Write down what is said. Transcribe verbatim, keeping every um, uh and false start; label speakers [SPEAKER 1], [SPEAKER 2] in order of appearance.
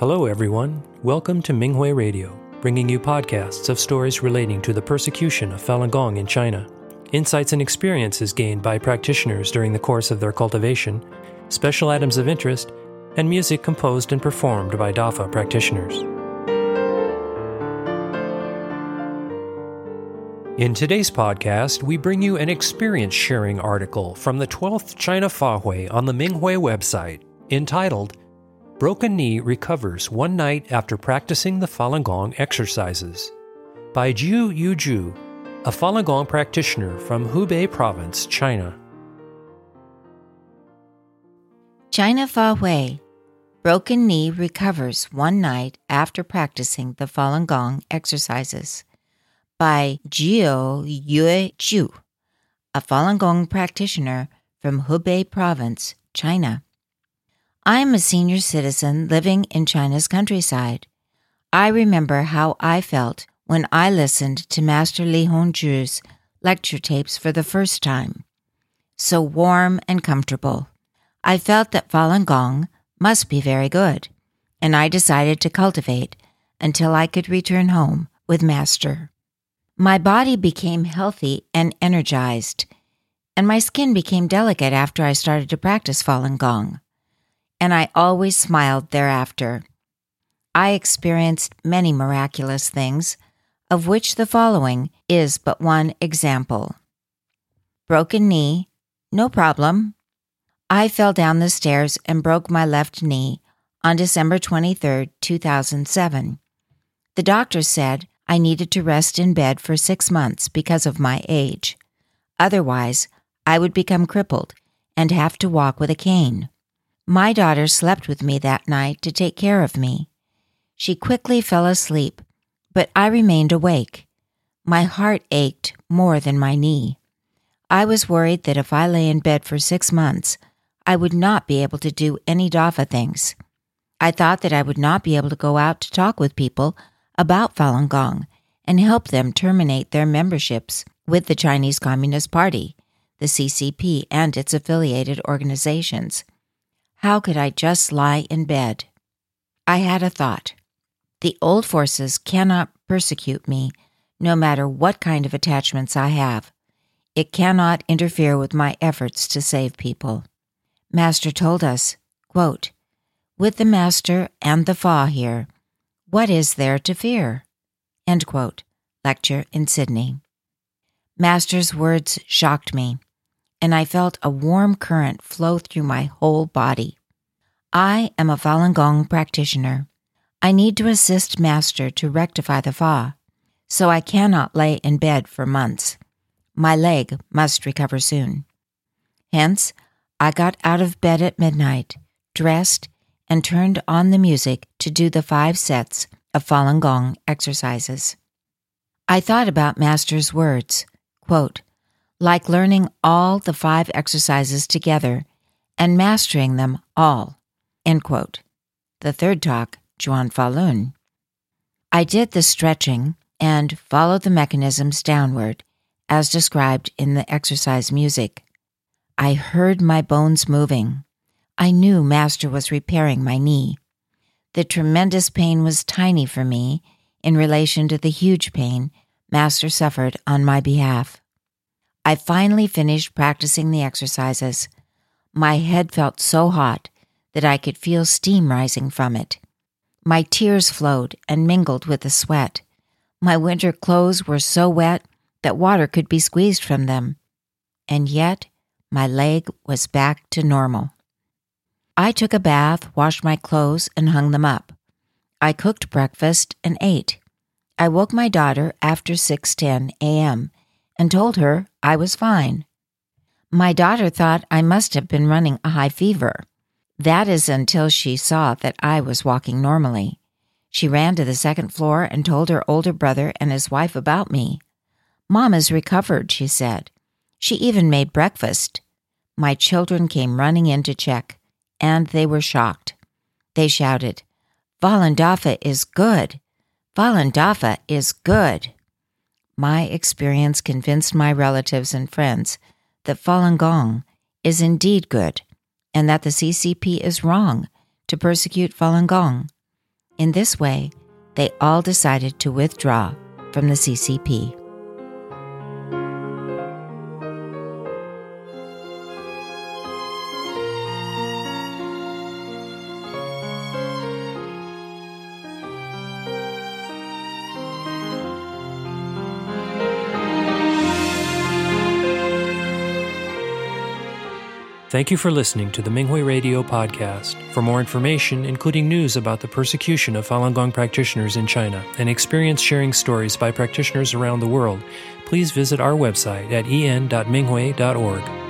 [SPEAKER 1] Hello, everyone. Welcome to Minghui Radio, bringing you podcasts of stories relating to the persecution of Falun Gong in China, insights and experiences gained by practitioners during the course of their cultivation, special items of interest, and music composed and performed by Dafa practitioners. In today's podcast, we bring you an experience-sharing article from the twelfth China Fahui on the Minghui website entitled Broken Knee Recovers One Night After Practicing the Falun Gong Exercises by Jiu Yuzhu, a Falun Gong practitioner from Hubei Province, China.
[SPEAKER 2] China Fahui. Broken knee recovers one night after practicing the Falun Gong exercises by Jiu Yuzhu, a Falun Gong practitioner from Hubei Province, China. I am a senior citizen living in China's countryside. I remember how I felt when I listened to Master Li Hongzhi's lecture tapes for the first time. So warm and comfortable. I felt that Falun Gong must be very good, and I decided to cultivate until I could return home with Master. My body became healthy and energized, and my skin became delicate after I started to practice Falun Gong, and I always smiled thereafter. I experienced many miraculous things, of which the following is but one example. Broken knee, no problem. I fell down the stairs and broke my left knee on December twenty-third, two thousand seven. The doctor said I needed to rest in bed for six months because of my age. Otherwise, I would become crippled and have to walk with a cane. My daughter slept with me that night to take care of me. She quickly fell asleep, but I remained awake. My heart ached more than my knee. I was worried that if I lay in bed for six months, I would not be able to do any Dafa things. I thought that I would not be able to go out to talk with people about Falun Gong and help them terminate their memberships with the Chinese Communist Party, the C C P, and its affiliated organizations. How could I just lie in bed? I had a thought. The old forces cannot persecute me, no matter what kind of attachments I have. It cannot interfere with my efforts to save people. Master told us, quote, with the Master and the Fa here, what is there to fear? End quote. Lecture in Sydney. Master's words shocked me, and I felt a warm current flow through my whole body. I am a Falun Gong practitioner. I need to assist Master to rectify the Fa, so I cannot lay in bed for months. My leg must recover soon. Hence, I got out of bed at midnight, dressed, and turned on the music to do the five sets of Falun Gong exercises. I thought about Master's words, quote, like learning all the five exercises together and mastering them all, end quote. The third talk, Zhuan Falun. I did the stretching and followed the mechanisms downward, as described in the exercise music. I heard my bones moving. I knew Master was repairing my knee. The tremendous pain was tiny for me in relation to the huge pain Master suffered on my behalf. I finally finished practicing the exercises. My head felt so hot that I could feel steam rising from it. My tears flowed and mingled with the sweat. My winter clothes were so wet that water could be squeezed from them. And yet, my leg was back to normal. I took a bath, washed my clothes, and hung them up. I cooked breakfast and ate. I woke my daughter after six ten a.m. and told her I was fine. My daughter thought I must have been running a high fever. That is until she saw that I was walking normally. She ran to the second floor and told her older brother and his wife about me. Mom is recovered, she said. She even made breakfast. My children came running in to check, and they were shocked. They shouted, Falun Dafa is good. Falun Dafa is good. My experience convinced my relatives and friends that Falun Gong is indeed good, and that the C C P is wrong to persecute Falun Gong. In this way, they all decided to withdraw from the C C P.
[SPEAKER 1] Thank you for listening to the Minghui Radio Podcast. For more information, including news about the persecution of Falun Gong practitioners in China and experience-sharing stories by practitioners around the world, please visit our website at en dot minghui dot org.